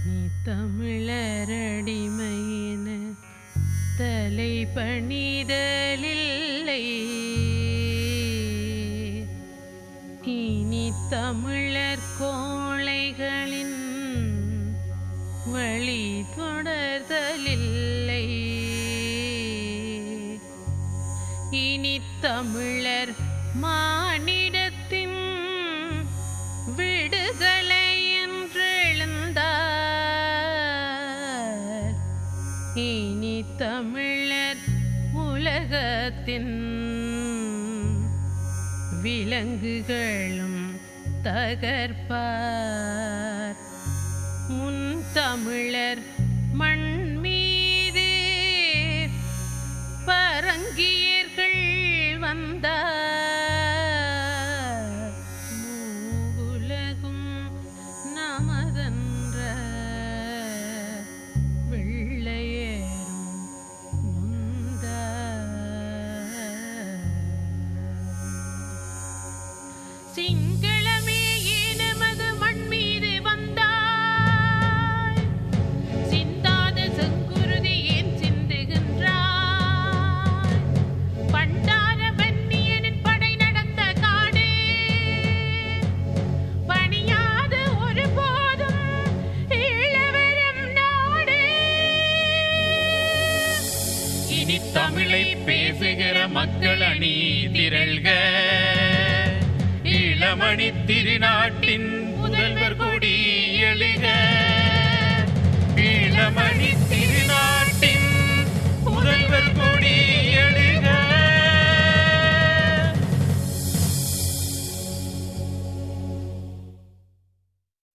இனி தமிழரடிமையின தலை பணிதலில்லை. இனி தமிழர் கோழைகளின் வழி தொடர்தலில்லை. இனி தமிழர் மானிடத்தின் விடுதலை என்றெழுந்தார். இனி தமிழர் உலகத்தின் விலங்குகளும் தகர்ப்பார். முன் தமிழர் மண் மீது பரங்கியர்கள் வந்தார். மூவுலகும் நமதென்ற வெள்ளையேறும் சிங்களமே நமது மண் மீது வந்தாய். சிந்தாத செங்குருதி ஏன் சிந்துகின்றாய்? பண்டார வன்னியனின் படை நடந்த காடு பணியாத ஒருபோதும் ஈழவரும் நாடு. இனி தமிழை பேசுகிற மக்கள் அணி திரள்க. ஈழமணி திருநாட்டின் முதல்வர் கொடி எழுக. ஈழமணி திருநாட்டின் முதல்வர் கொடி